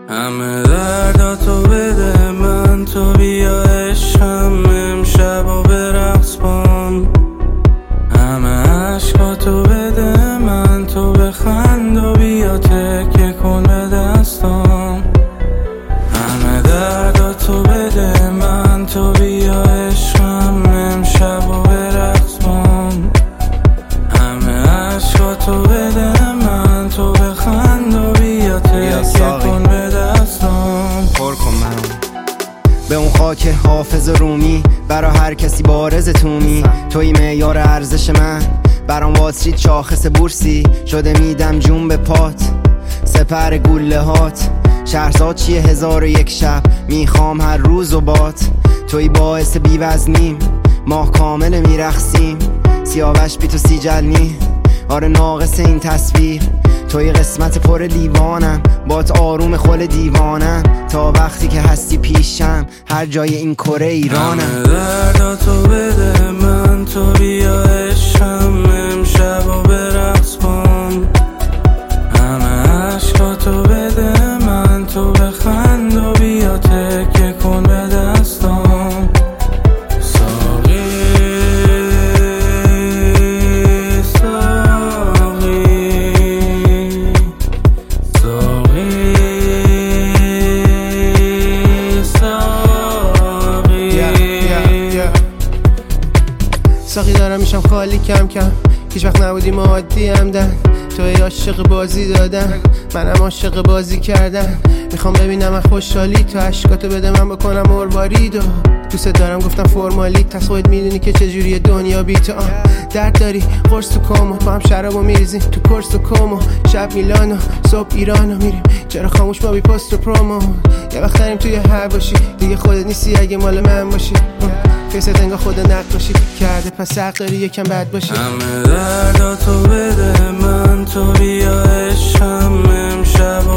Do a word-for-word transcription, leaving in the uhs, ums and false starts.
همه درداتو بده من، تو بیا عشقم امشب و به رقص بام. همه عشقاتو بده من، تو بخند و بیا تکیه کن به دستام. همه درداتو بده من، تو بیا عشقم امشب و به رقص بام. همه عشقاتو بده من، تو بخند و بیا تکیه کن به دستام. پر کن منو به اون خاک حافظ رومی، برا هر کسی بارز تومی. توی معیار ارزش من، برام واترید شاخص بورسی شده. میدم جون به پات سپر گوله هات. شهرزاد چیه هزار و یک شب، میخوام هر روز و بات. توی باعث بیوزنیم، ماه کامل میرخسیم. سیاوش بی تو سی جلنی، آره ناقص این تصویر. توی قسمت پر لیوانم، بات آروم خل دیوانم. تا وقتی که هستی پیشم، هر جای این کره ایرانم. همه درداتو بده من، تو بیا عشقم امشب و به رقص بام. همه عشقاتو بده من، تو بخند و بیا تکیه کن به دستام. ساقی ساقی ساقی ساقی ساقی دارم میشم خالی کم کم، هیچ وقت نبودیم عادی همدن. توی عاشق بازی دادن، منم عاشق بازی کردن. میخوام ببینم من خوشحالی، تو عشقاتو بده من بکنم مروارید. و دوست دارم گفتم فرمالی، تس خودت میدونی که چجوریه دنیا بی تو. درد داری قرص تو کامو، با هم شرابو میریزیم تو کورس و کومو. شب میلانو صبح ایرانو میریم، چرا خاموش ما بی پست و پرومو. یه وقت داریم توی هر باشی، دیگه خودت نیستی اگه مال من باشی. فیست انگار خود نقد باشی کرده، پس حق داری یکم بد باشی. همه درداتو بده من، تو بیا عشقم امشب